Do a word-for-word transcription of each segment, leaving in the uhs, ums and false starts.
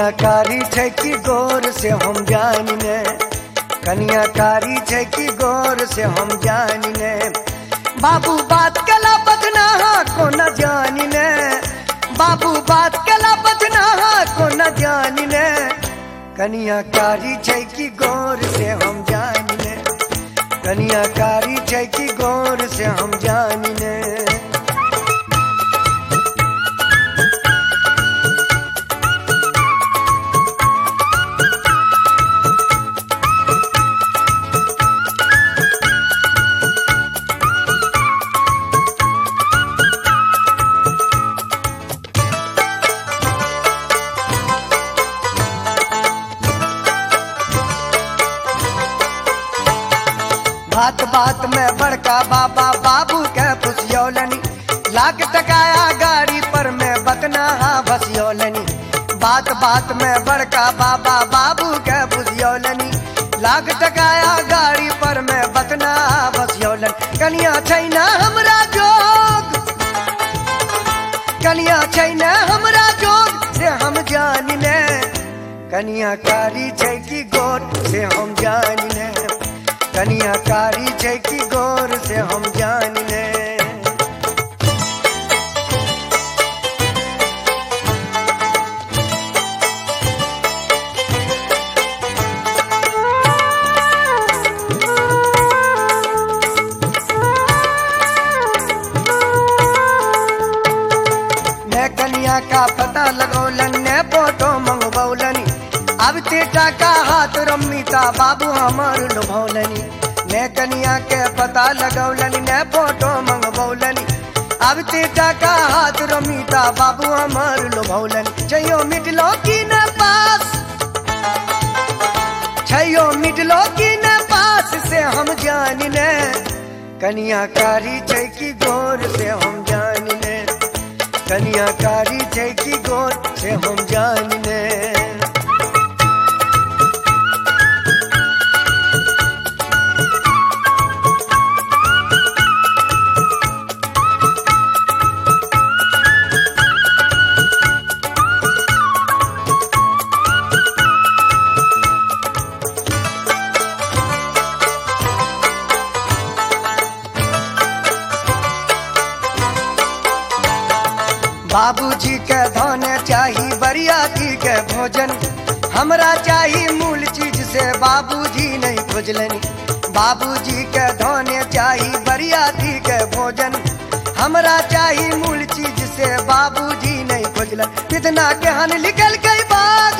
कनिया कारी छै कि गोर से हम जानिने, कनिया कारी छै कि गोर से हम जानिने। बाबू बात कला बदना को न जानिने, बाबू बात कला बदना को न जानिने। कनिया कारी छै कि गोर से हम जानिने, कनिया कारी छै कि गोर से हम जानिने। बात बात में बड़का बाबा बाबू के फुसियोलनी, लाख टकाया गाड़ी पर में बकना भसियोलनी। बात बात में बड़का बाबा बाबू के फुसियोलनी, लाख टकाया गाड़ी पर में बकना भसियोलन। कनिया छै ना हमरा जोग, कनिया छै ना हमरा जोग से हम जानिने। कनिया कारी छै कि गोर से हम जानिने, कनिया कारी छै कि गोर से हम जानिने। मैं कनिया का पता लगौलन ने फोटो मंगवौलनी, अब तेटा का हाथ रम्मिता बाबू हमार लुभौलनी। मैं कनिया के पता लगौलनी ने फोटो मंगवौलनी, अब तेटा का हाथ रम्मिता बाबू हमार लुभौलनी। छैयो मिटलो की न पास, छैयो मिटलो की न पास से हम जानिने। कनिया कारी छै कि गोर से हम जानिने, कनिया कारी छै कि गोर से हम जानिने। बाबूजी के धोने चाही बरियाती के भोजन, हमरा चाही मूल चीज से बाबूजी नहीं खोजलनी। बाबूजी के धोने चाही बरियाती के भोजन, हमरा चाही मूल चीज से बाबूजी नहीं खोजलन। कितना केहन लिखल गई बाग,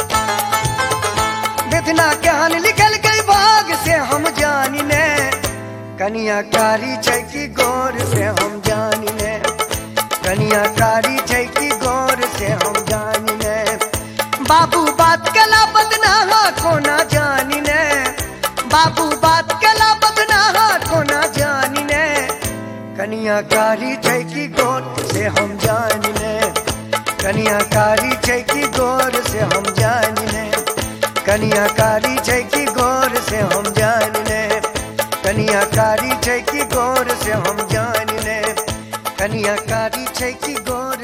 कितना केहन लिखल गई बाग से हम जानिने। कनिया कारी छै कि गोर से हम जानिने, कनिया कारी छै कि गोर से हम जानिने। बाबू बात कला बदना को न जानिने, बाबू बात कला बदना को न जानिने। कनिया कारी छै कि गोर से हम जानिने, कनिया कारी छै कि गोर से हम जानिने। कनिया कारी छै कि गोर से हम जानिने, कनिया कारी छै कि गोर से हम जानिने। कनिया कारी छै कि गोर